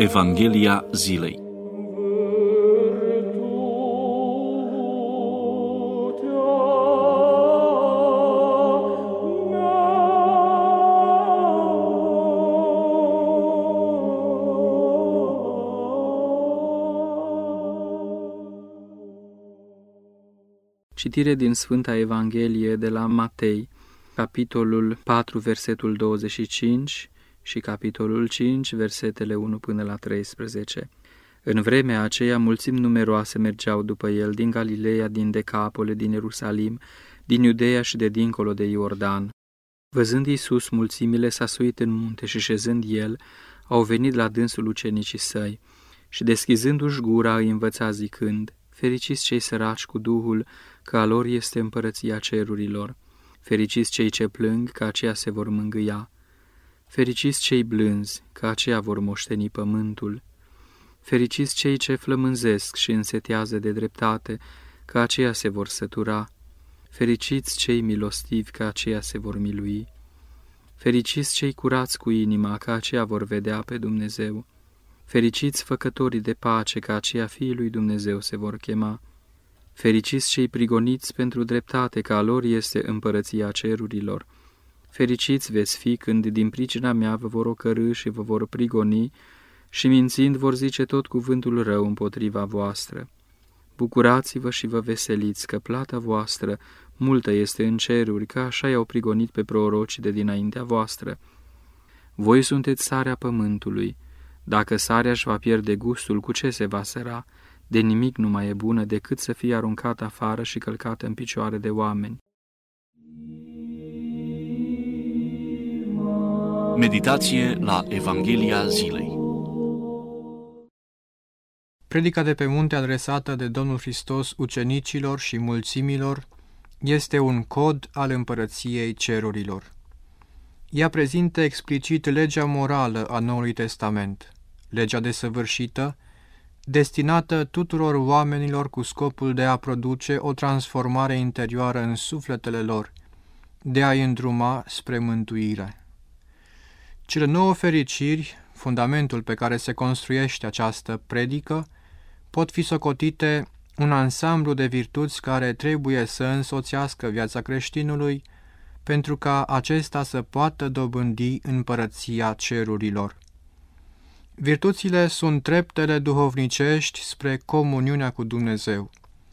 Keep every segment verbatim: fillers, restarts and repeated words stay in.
Evanghelia zilei. Citire din Sfânta Evanghelie de la Matei, capitolul patru, versetul douăzeci și cinci și capitolul cinci, versetele unu până la treisprezece. În vremea aceea, mulțimi numeroase mergeau după el din Galileea, din Decapole, din Ierusalim, din Iudeea și de dincolo de Iordan. Văzând Iisus mulțimile, s-a suit în munte și șezând el, au venit la dânsul ucenicii săi și deschizându-și gura îi învăța zicând: Fericiți cei săraci cu Duhul, că a lor este împărăția cerurilor. Fericiți cei ce plâng, că aceia se vor mângâia. Fericiți cei blânzi, că aceia vor moșteni pământul. Fericiți cei ce flămânzesc și însetează de dreptate, că aceia se vor sătura. Fericiți cei milostivi, că aceia se vor milui. Fericiți cei curați cu inima, că aceia vor vedea pe Dumnezeu. Fericiți făcătorii de pace, că aceia fiii lui Dumnezeu se vor chema. Fericiți cei prigoniți pentru dreptate, că a lor este împărăția cerurilor. Fericiți veți fi când din pricina mea vă vor ocărî și vă vor prigoni și mințind vor zice tot cuvântul rău împotriva voastră. Bucurați-vă și vă veseliți, că plata voastră multă este în ceruri, că așa i-au prigonit pe prorocii de dinaintea voastră. Voi sunteți sarea pământului. Dacă sarea își va pierde gustul, cu ce se va săra? De nimic nu mai e bună decât să fie aruncată afară și călcată în picioare de oameni. Meditație la Evanghelia zilei. Predica de pe munte adresată de Domnul Hristos ucenicilor și mulțimilor este un cod al împărăției cerurilor. Ea prezintă explicit legea morală a Noului Testament, legea desăvârșită, destinată tuturor oamenilor cu scopul de a produce o transformare interioară în sufletele lor, de a-i îndruma spre mântuire. Cele nouă fericiri, fundamentul pe care se construiește această predică, pot fi socotite un ansamblu de virtuți care trebuie să însoțească viața creștinului pentru ca acesta să poată dobândi împărăția cerurilor. Virtuțile sunt treptele duhovnicești spre comuniunea cu Dumnezeu.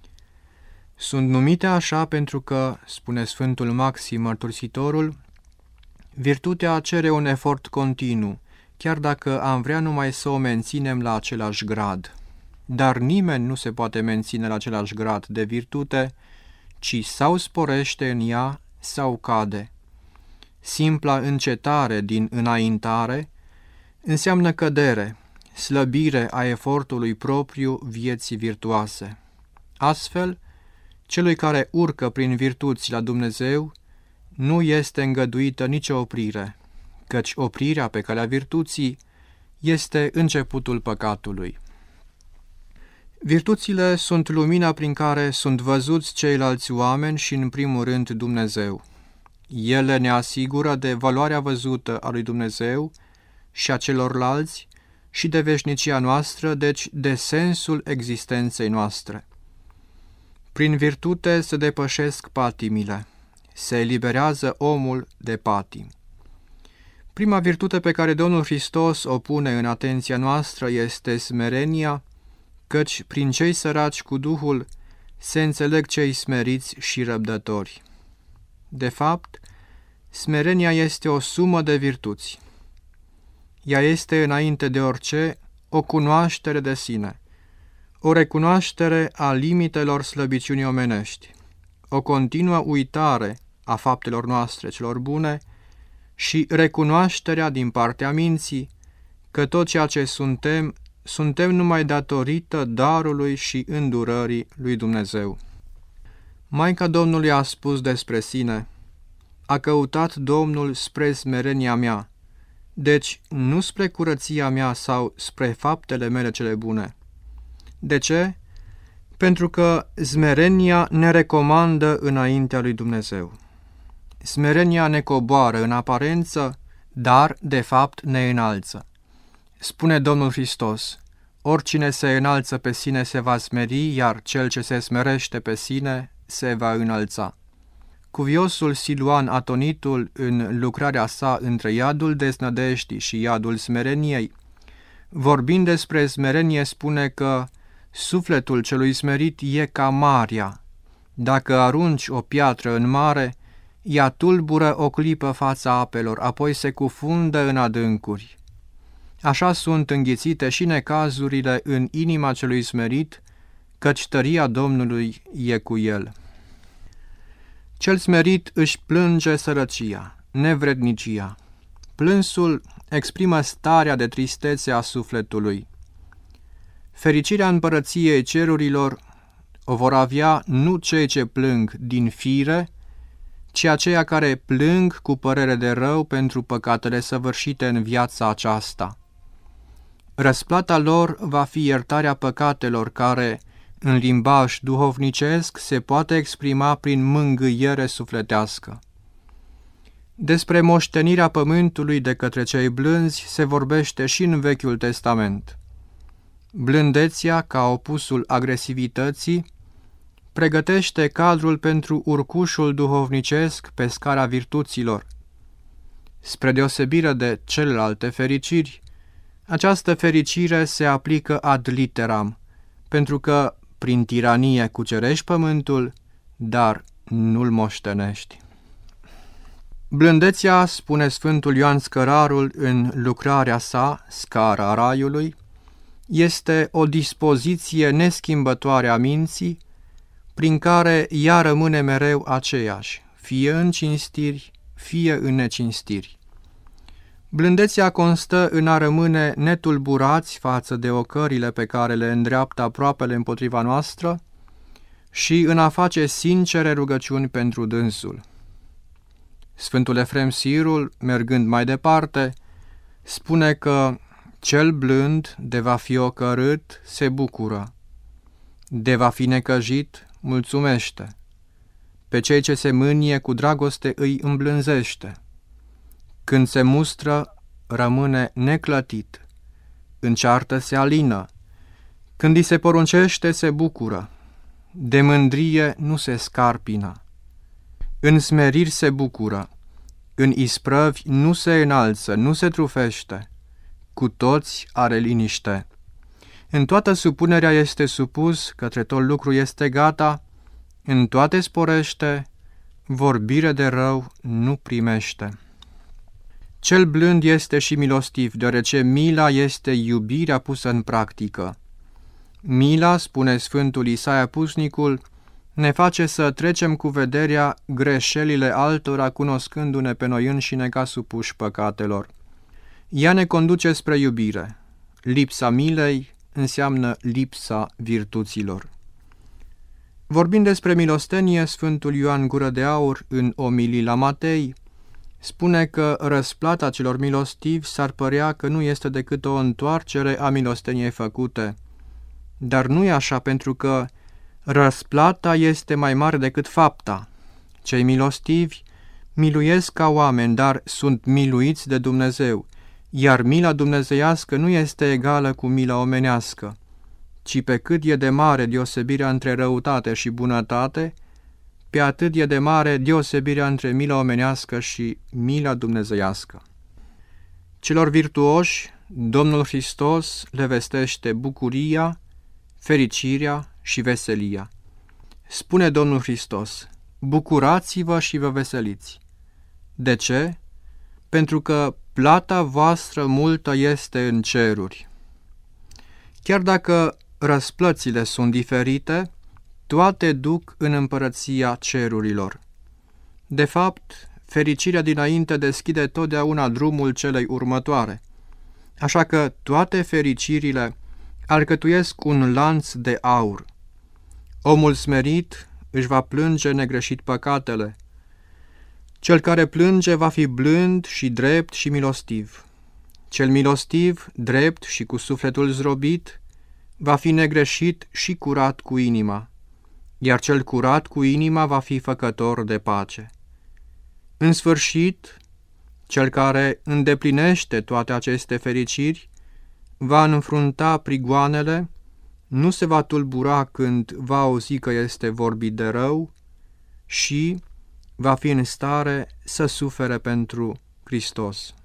Sunt numite așa pentru că, spune Sfântul Maxim Mărturisitorul, virtutea cere un efort continuu, chiar dacă am vrea numai să o menținem la același grad. Dar nimeni nu se poate menține la același grad de virtute, ci sau sporește în ea, sau cade. Simpla încetare din înaintare înseamnă cădere, slăbire a efortului propriu vieții virtuoase. Astfel, celui care urcă prin virtuți la Dumnezeu nu este îngăduită nicio oprire, căci oprirea pe calea virtuții este începutul păcatului. Virtuțile sunt lumina prin care sunt văzuți ceilalți oameni și, în primul rând, Dumnezeu. Ele ne asigură de valoarea văzută a lui Dumnezeu și a celorlalți și de veșnicia noastră, deci de sensul existenței noastre. Prin virtute se depășesc patimile, se eliberează omul de patim. Prima virtute pe care Domnul Hristos o pune în atenția noastră este smerenia, căci prin cei săraci cu Duhul se înțeleg cei smeriți și răbdători. De fapt, smerenia este o sumă de virtuți. Ea este, înainte de orice, o cunoaștere de sine, o recunoaștere a limitelor slăbiciunii omenești, o continuă uitare a faptelor noastre celor bune și recunoașterea din partea minții că tot ceea ce suntem, suntem numai datorită darului și îndurării lui Dumnezeu. Maica Domnului a spus despre sine: a căutat Domnul spre smerenia mea, deci nu spre curăția mea sau spre faptele mele cele bune. De ce? Pentru că smerenia ne recomandă înaintea lui Dumnezeu. Smerenia ne coboară în aparență, dar de fapt ne înalță. Spune Domnul Hristos: oricine se înalță pe sine se va smeri, iar cel ce se smerește pe sine se va înălța. Cuviosul Siluan Atonitul, în lucrarea sa între iadul deznădejdii și iadul smereniei, vorbind despre smerenie, spune că sufletul celui smerit e ca marea. Dacă arunci o piatră în mare, ea tulbură o clipă fața apelor, apoi se cufundă în adâncuri. Așa sunt înghițite și necazurile în inima celui smerit, căci tăria Domnului e cu el. Cel smerit își plânge sărăcia, nevrednicia. Plânsul exprimă starea de tristețe a sufletului. Fericirea împărăției cerurilor o vor avea nu cei ce plâng din fire, ci aceia care plâng cu părere de rău pentru păcatele săvârșite în viața aceasta. Răsplata lor va fi iertarea păcatelor, care, în limbaj duhovnicesc, se poate exprima prin mângâiere sufletească. Despre moștenirea pământului de către cei blânzi se vorbește și în Vechiul Testament. Blândețea, ca opusul agresivității, pregătește cadrul pentru urcușul duhovnicesc pe scara virtuților. Spre deosebire de celelalte fericiri, această fericire se aplică ad literam, pentru că prin tiranie cucerești pământul, dar nu-l moștenești. Blândețea, spune Sfântul Ioan Scărarul în lucrarea sa, Scara Raiului, este o dispoziție neschimbătoare a minții, prin care ea rămâne mereu aceeași, fie în cinstiri, fie în necinstiri. Blândețea constă în a rămâne netulburați față de ocările pe care le îndreaptă aproapele împotriva noastră și în a face sincere rugăciuni pentru dânsul. Sfântul Efrem Sirul, mergând mai departe, spune că cel blând, de va fi ocărât, se bucură, de va fi necăjit, mulțumește, pe cei ce se mânie cu dragoste îi îmblânzește. Când se mustră, rămâne neclătit, în ceartă se alină, când îi se poruncește, se bucură, de mândrie nu se scarpină, în smeriri se bucură, în isprăvi nu se înalță, nu se trufește, cu toți are liniște. În toată supunerea este supus, către tot lucru este gata, în toate sporește, vorbire de rău nu primește. Cel blând este și milostiv, deoarece mila este iubirea pusă în practică. Mila, spune Sfântul Isaia Pusnicul, ne face să trecem cu vederea greșelile altora, cunoscându-ne pe noi înșine ca supuși păcatelor. Ea ne conduce spre iubire. Lipsa milei înseamnă lipsa virtuților. Vorbind despre milostenie, Sfântul Ioan Gură de Aur, în omilii la Matei, spune că răsplata celor milostivi s-ar părea că nu este decât o întoarcere a milosteniei făcute. Dar nu e așa, pentru că răsplata este mai mare decât fapta. Cei milostivi miluiesc ca oameni, dar sunt miluiți de Dumnezeu, iar mila dumnezeiască nu este egală cu mila omenească, ci pe cât e de mare deosebirea între răutate și bunătate, pe atât e de mare deosebirea între mila omenească și mila dumnezeiască. Celor virtuoși, Domnul Hristos le vestește bucuria, fericirea și veselia. Spune Domnul Hristos: bucurați-vă și vă veseliți. De ce? Pentru că plata voastră multă este în ceruri. Chiar dacă răsplățile sunt diferite, toate duc în împărăția cerurilor. De fapt, fericirea dinainte deschide totdeauna drumul celei următoare, așa că toate fericirile alcătuiesc un lanț de aur. Omul smerit își va plânge negreșit păcatele. Cel care plânge va fi blând și drept și milostiv. Cel milostiv, drept și cu sufletul zdrobit, va fi negreșit și curat cu inima, iar cel curat cu inima va fi făcător de pace. În sfârșit, cel care îndeplinește toate aceste fericiri va înfrunta prigoanele, nu se va tulbura când va auzi că este vorbit de rău și va fi în stare să sufere pentru Hristos.